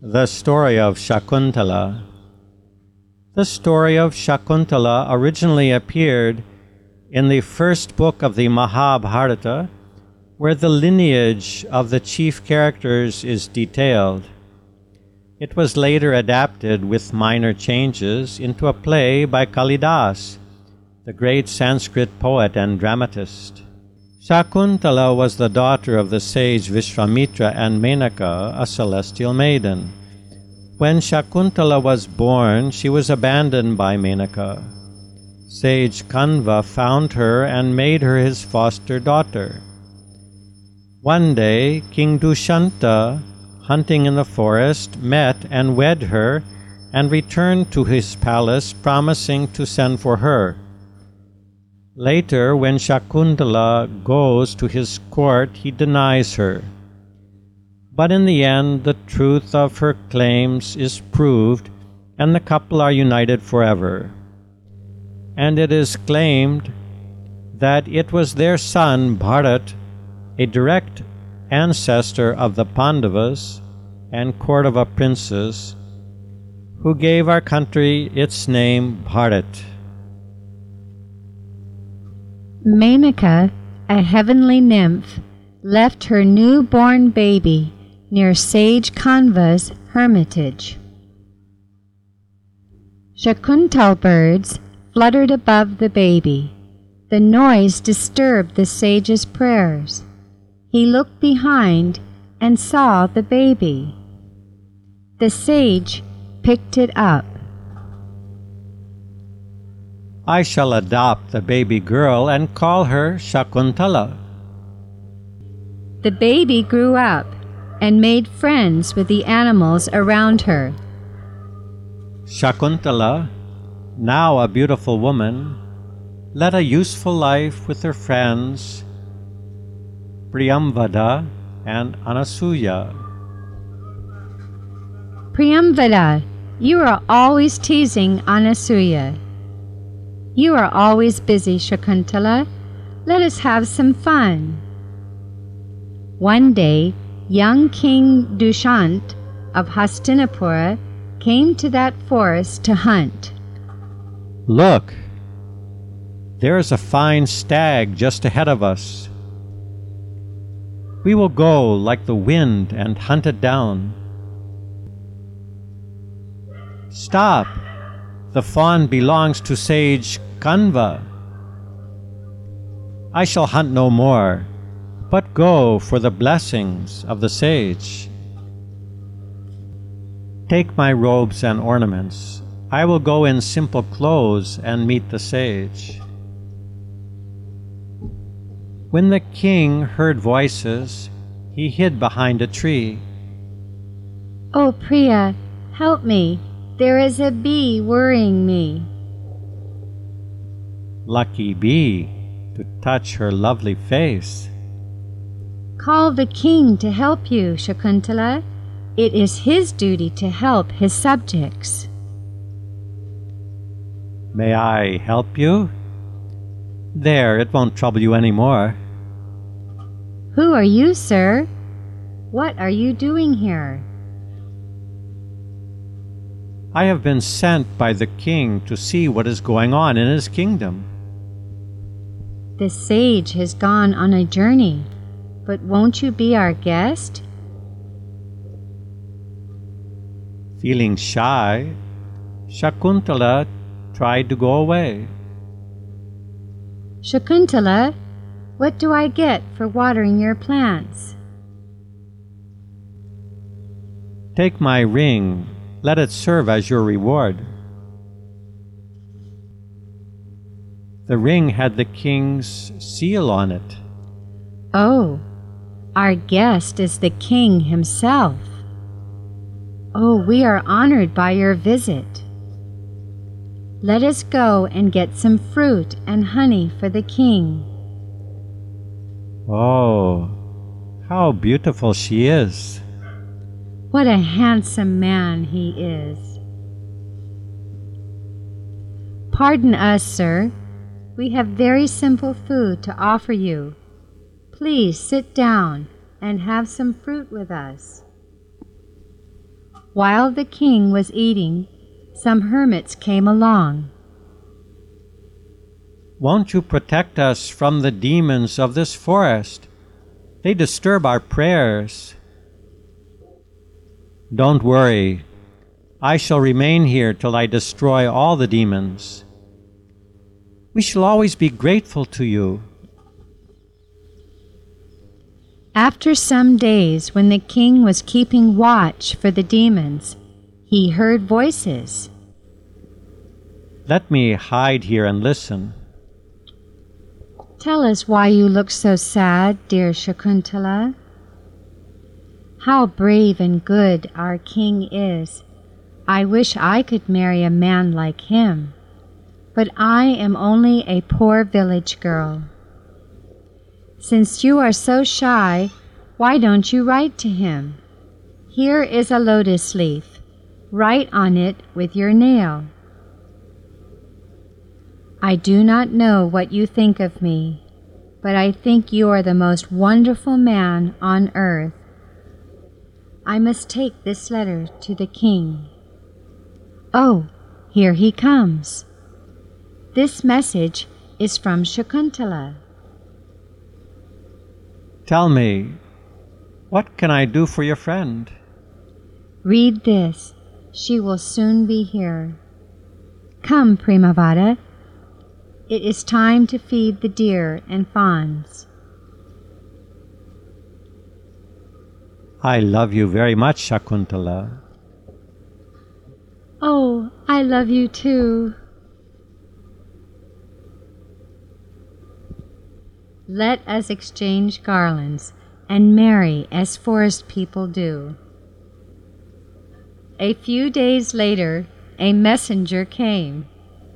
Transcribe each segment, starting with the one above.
The story of Shakuntala. The story of Shakuntala originally appeared in the first book of the Mahabharata, where the lineage of the chief characters is detailed. It was later adapted with minor changes into a play by Kalidas, the great Sanskrit poet and dramatist. Shakuntala was the daughter of the sage Vishwamitra and Menaka, a celestial maiden. When Shakuntala was born, she was abandoned by Menaka. Sage Kanva found her and made her his foster daughter. One day, King Dushanta, hunting in the forest, met and wed her and returned to his palace, promising to send for her. Later, when Shakuntala goes to his court, he denies her. But in the end, the truth of her claims is proved, and the couple are united forever. And it is claimed that it was their son, Bharat, a direct ancestor of the Pandavas and Kaurava princes, who gave our country its name Bharat. Menaka, a heavenly nymph, left her newborn baby near sage Kanva's hermitage. Shakuntal birds fluttered above the baby. The noise disturbed the sage's prayers. He looked behind and saw the baby. The sage picked it up. I shall adopt the baby girl and call her Shakuntala. The baby grew up and made friends with the animals around her. Shakuntala, now a beautiful woman, led a useful life with her friends Priyamvada and Anasuya. Priyamvada, you are always teasing Anasuya. You are always busy, Shakuntala. Let us have some fun. One day, young King Dushant of Hastinapura came to that forest to hunt. Look, there is a fine stag just ahead of us. We will go like the wind and hunt it down. Stop! The fawn belongs to sage Kanva. I shall hunt no more, but go for the blessings of the sage. Take my robes and ornaments. I will go in simple clothes and meet the sage. When the king heard voices, he hid behind a tree. Oh, Priya, help me. There is a bee worrying me. Lucky bee, to touch her lovely face. Call the king to help you, Shakuntala. It is his duty to help his subjects. May I help you? There, it won't trouble you any more. Who are you, sir? What are you doing here? I have been sent by the king to see what is going on in his kingdom. The sage has gone on a journey, but won't you be our guest? Feeling shy, Shakuntala tried to go away. Shakuntala, what do I get for watering your plants? Take my ring. Let it serve as your reward. The ring had the king's seal on it. Oh, our guest is the king himself. Oh, we are honored by your visit. Let us go and get some fruit and honey for the king. Oh, how beautiful she is. What a handsome man he is. Pardon us, sir. We have very simple food to offer you. Please sit down and have some fruit with us. While the king was eating, some hermits came along. Won't you protect us from the demons of this forest? They disturb our prayers. Don't worry. I shall remain here till I destroy all the demons. We shall always be grateful to you. After some days, when the king was keeping watch for the demons, he heard voices. Let me hide here and listen. Tell us why you look so sad, dear Shakuntala. How brave and good our king is. I wish I could marry a man like him, but I am only a poor village girl. Since you are so shy, why don't you write to him? Here is a lotus leaf. Write on it with your nail. I do not know what you think of me, but I think you are the most wonderful man on earth. I must take this letter to the king. Oh, here he comes. This message is from Shakuntala. Tell me, what can I do for your friend? Read this. She will soon be here. Come, Primavada. It is time to feed the deer and fawns. I love you very much, Shakuntala. Oh, I love you too. Let us exchange garlands and marry as forest people do. A few days later, a messenger came.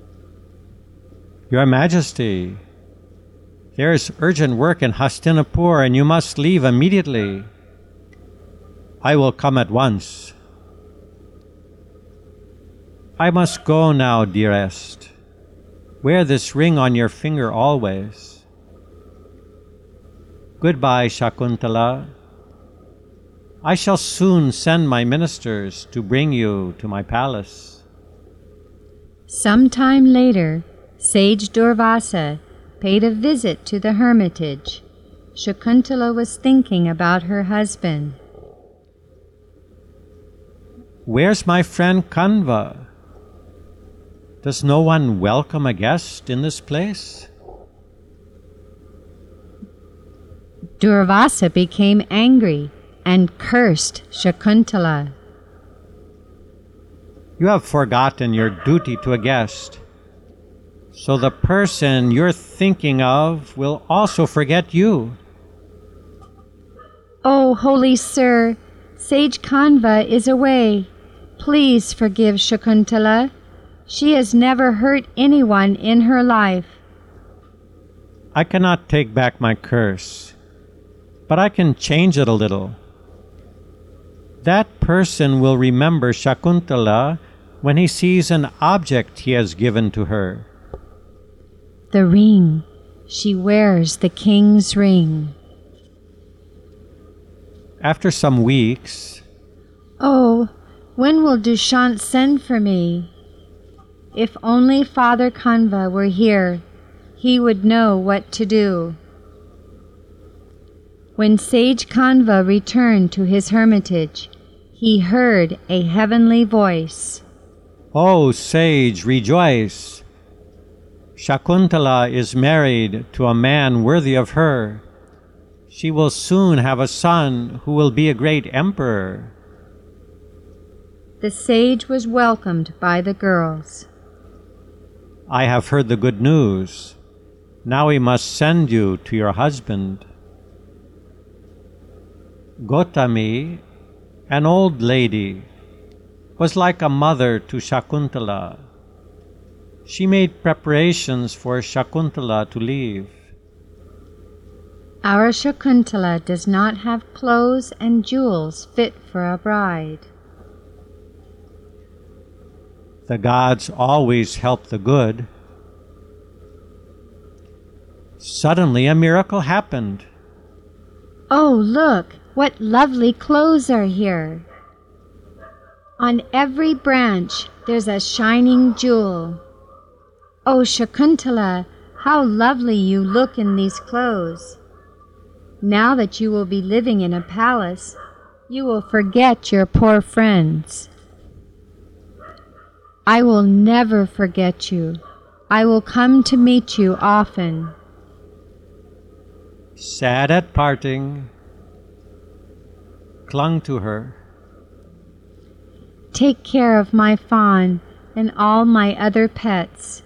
Your Majesty, there is urgent work in Hastinapur and you must leave immediately. I will come at once. I must go now, dearest. Wear this ring on your finger always. Goodbye, Shakuntala. I shall soon send my ministers to bring you to my palace. Some time later, Sage Durvasa paid a visit to the hermitage. Shakuntala was thinking about her husband. Where's my friend Kanva? Does no one welcome a guest in this place? Durvasa became angry and cursed Shakuntala. You have forgotten your duty to a guest, so the person you're thinking of will also forget you. Oh, holy sir, Sage Kanva is away. Please forgive Shakuntala. She has never hurt anyone in her life. I cannot take back my curse, but I can change it a little. That person will remember Shakuntala when he sees an object he has given to her. The ring. She wears the king's ring. After some weeks... Oh, when will Dushyant send for me? If only Father Kanva were here, he would know what to do. When Sage Kanva returned to his hermitage, he heard a heavenly voice. "Oh, sage, rejoice! Shakuntala is married to a man worthy of her. She will soon have a son who will be a great emperor." The sage was welcomed by the girls. "I have heard the good news. Now we must send you to your husband." Gotami, an old lady, was like a mother to Shakuntala. She made preparations for Shakuntala to leave. Our Shakuntala does not have clothes and jewels fit for a bride. The gods always help the good. Suddenly a miracle happened. Oh, look, what lovely clothes are here. On every branch there's a shining jewel. Oh, Shakuntala, how lovely you look in these clothes. Now that you will be living in a palace, you will forget your poor friends. I will never forget you. I will come to meet you often. Sad at parting, clung to her. Take care of my fawn and all my other pets.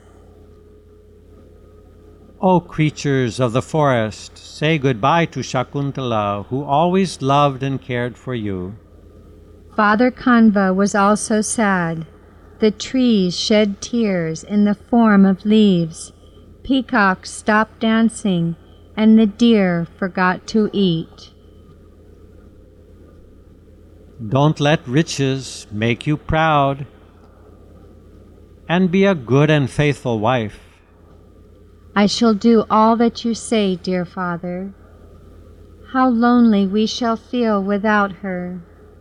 O creatures of the forest, say goodbye to Shakuntala, who always loved and cared for you. Father Kanva was also sad. The trees shed tears in the form of leaves. Peacocks stopped dancing, and the deer forgot to eat. Don't let riches make you proud, and be a good and faithful wife. I shall do all that you say, dear father. How lonely we shall feel without her.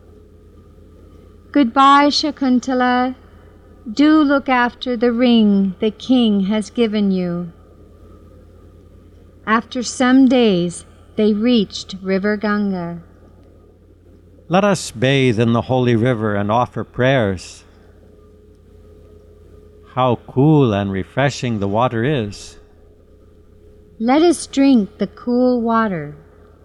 Goodbye, Shakuntala. Do look after the ring the king has given you. After some days, they reached River Ganga. Let us bathe in the holy river and offer prayers. How cool and refreshing the water is. Let us drink the cool water.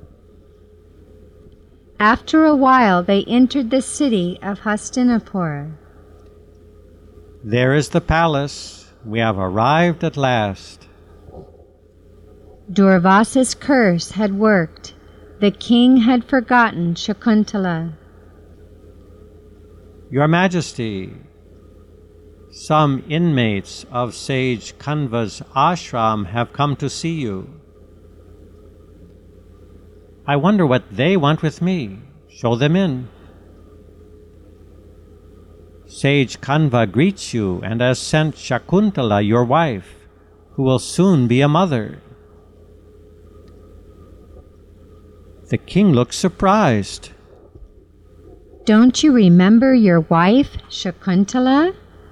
After a while, they entered the city of Hastinapura. There is the palace. We have arrived at last. Durvasa's curse had worked. The king had forgotten Shakuntala. Your Majesty, some inmates of sage Kanva's ashram have come to see you. I wonder what they want with me. Show them in. Sage Kanva greets you and has sent Shakuntala, your wife, who will soon be a mother. The king looks surprised. Don't you remember your wife, Shakuntala?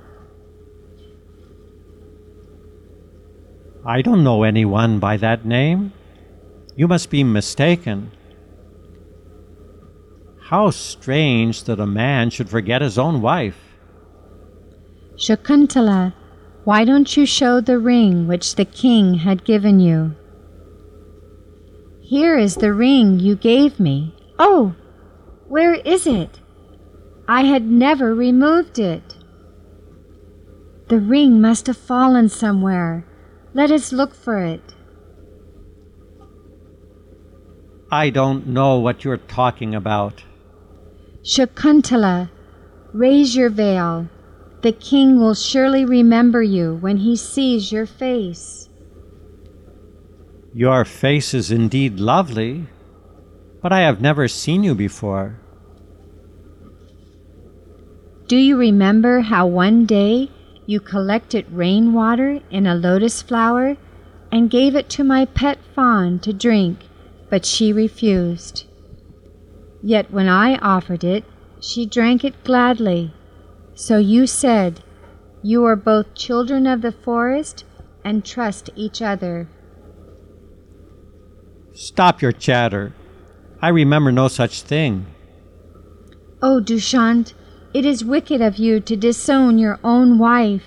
I don't know anyone by that name. You must be mistaken. How strange that a man should forget his own wife. Shakuntala, why don't you show the ring which the king had given you? Here is the ring you gave me. Oh, where is it? I had never removed it. The ring must have fallen somewhere. Let us look for it. I don't know what you're talking about. Shakuntala, raise your veil. The king will surely remember you when he sees your face. Your face is indeed lovely, but I have never seen you before. Do you remember how one day you collected rainwater in a lotus flower and gave it to my pet fawn to drink, but she refused? Yet when I offered it, she drank it gladly. So you said, you are both children of the forest and trust each other. Stop your chatter. I remember no such thing. Oh, Dushyant, it is wicked of you to disown your own wife.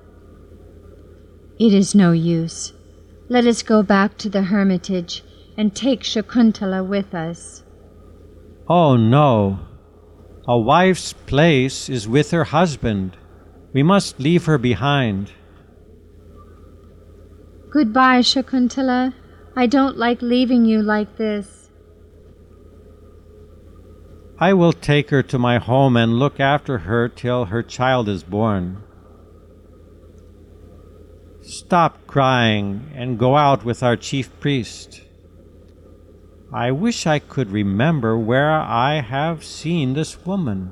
It is no use. Let us go back to the hermitage and take Shakuntala with us. Oh, no. A wife's place is with her husband. We must leave her behind. Goodbye, Shakuntala. I don't like leaving you like this. I will take her to my home and look after her till her child is born. Stop crying and go out with our chief priest. I wish I could remember where I have seen this woman.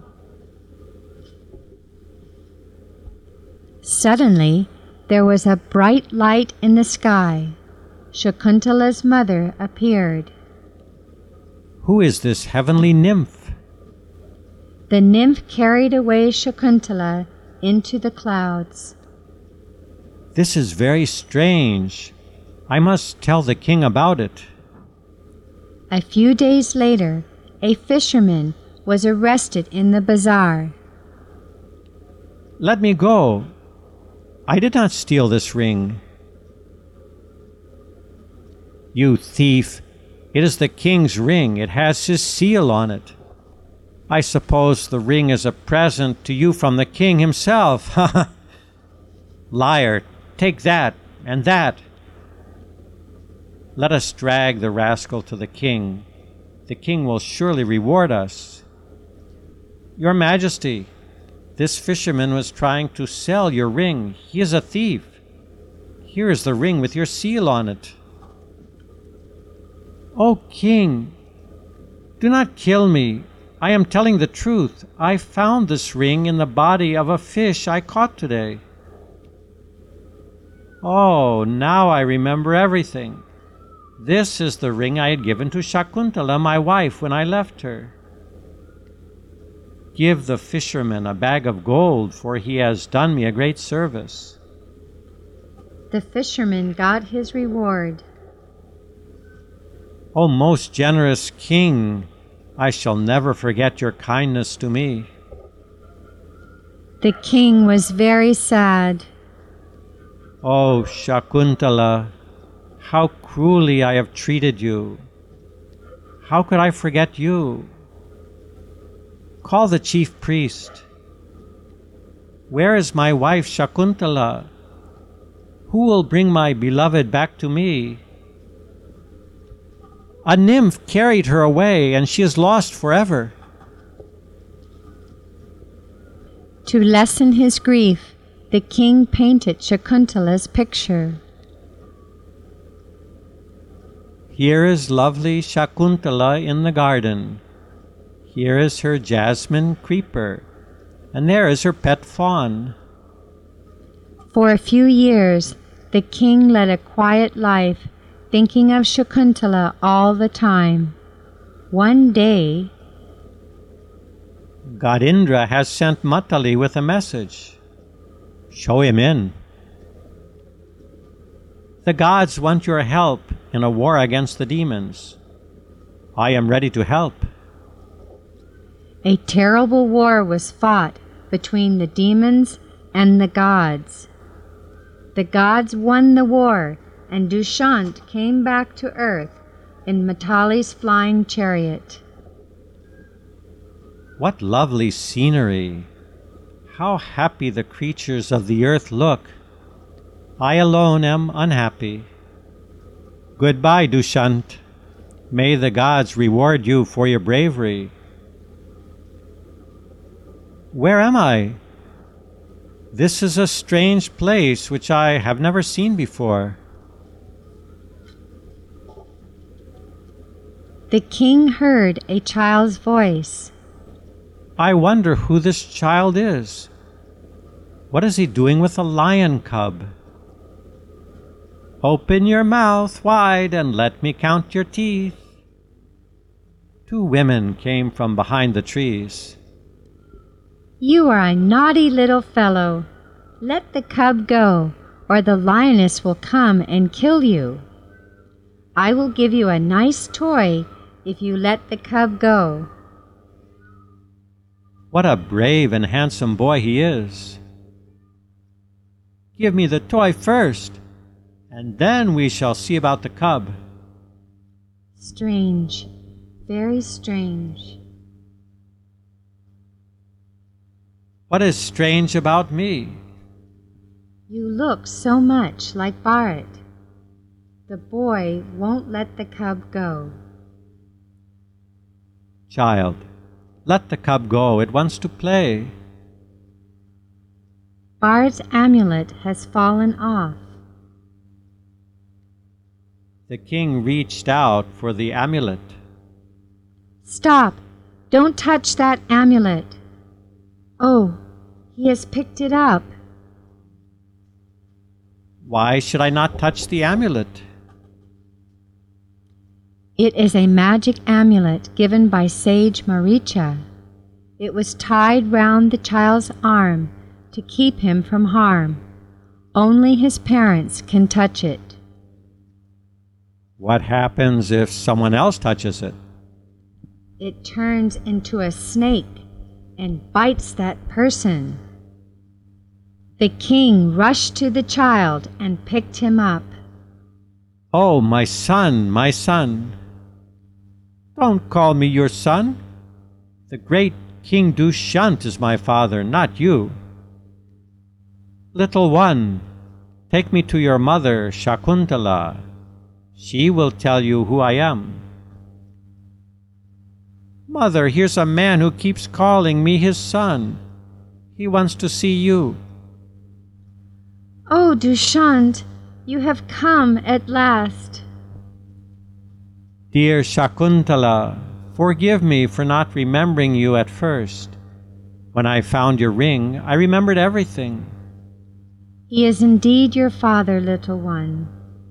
Suddenly, there was a bright light in the sky. Shakuntala's mother appeared. Who is this heavenly nymph? the nymph carried away Shakuntala into the clouds. This is very strange. I must tell the king about it. A few days later, a fisherman was arrested in the bazaar. Let me go. I did not steal this ring. You thief! It is the king's ring. It has his seal on it. I suppose the ring is a present to you from the king himself. Liar, take that and that. Let us drag the rascal to the king. The king will surely reward us. Your Majesty, this fisherman was trying to sell your ring. He is a thief. Here is the ring with your seal on it. O king, do not kill me. I am telling the truth. I found this ring in the body of a fish I caught today. Oh, now I remember everything. This is the ring I had given to Shakuntala, my wife, when I left her. Give the fisherman a bag of gold, for he has done me a great service. The fisherman got his reward. O most generous king, I shall never forget your kindness to me. The king was very sad. O Shakuntala, how cruelly I have treated you. How could I forget you? Call the chief priest. Where is my wife Shakuntala? Who will bring my beloved back to me? A nymph carried her away, and she is lost forever. To lessen his grief, the king painted Shakuntala's picture. Here is lovely Shakuntala in the garden. Here is her jasmine creeper, and there is her pet fawn. For a few years, the king led a quiet life, thinking of Shakuntala all the time. One day, God Indra has sent Matali with a message. Show him in. The gods want your help in a war against the demons. I am ready to help. a terrible war was fought between the demons and the gods. The gods won the war, and Dushyant came back to earth in Matali's flying chariot. What lovely scenery! How happy the creatures of the earth look! I alone am unhappy. Goodbye, Dushyant. May the gods reward you for your bravery. Where am I? This is a strange place which I have never seen before. The king heard a child's voice. I wonder who this child is. What is he doing with a lion cub? Open your mouth wide and let me count your teeth. Two women came from behind the trees. You are a naughty little fellow. Let the cub go, or the lioness will come and kill you. I will give you a nice toy if you let the cub go. What a brave and handsome boy he is. Give me the toy first, and then we shall see about the cub. Strange, very strange. What is strange about me? You look so much like Bharat. The boy won't let the cub go. Child, let the cub go. It wants to play. Bharat's amulet has fallen off. The king reached out for the amulet. Stop! Don't touch that amulet. Oh, he has picked it up. Why should I not touch the amulet? It is a magic amulet given by sage Maricha. It was tied round the child's arm to keep him from harm. Only his parents can touch it. What happens if someone else touches it? It turns into a snake and bites that person. The king rushed to the child and picked him up. Oh, my son, my son. Don't call me your son. The great King Dushyant is my father, not you. Little one, take me to your mother, Shakuntala. She will tell you who I am. Mother, here's a man who keeps calling me his son. He wants to see you. Oh, Dushyant, you have come at last. Dear Shakuntala, forgive me for not remembering you at first. When I found your ring, I remembered everything. He is indeed your father, little one.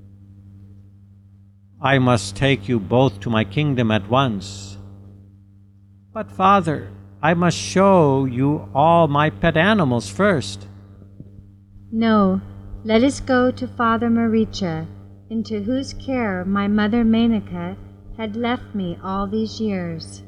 I must take you both to my kingdom at once. But, Father, I must show you all my pet animals first. No, let us go to Father Maricha, into whose care my mother Menaka had left me all these years.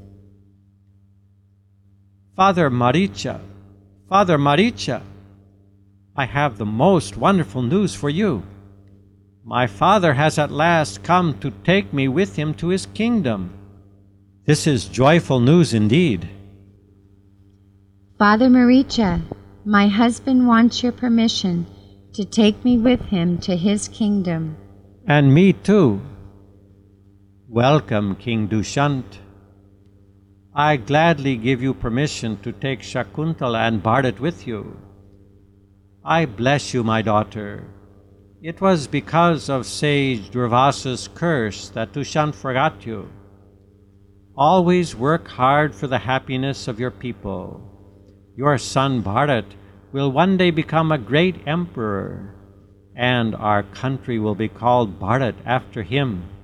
Father Maricha, Father Maricha, I have the most wonderful news for you. My father has at last come to take me with him to his kingdom. This is joyful news indeed. Father Maricha, my husband wants your permission to take me with him to his kingdom. And me too. Welcome, King Dushyant. I gladly give you permission to take Shakuntala and Bharata with you. I bless you, my daughter. It was because of sage Durvasa's curse that Dushyant forgot you. Always work hard for the happiness of your people. Your son Bharat will one day become a great emperor, and our country will be called Bharat after him.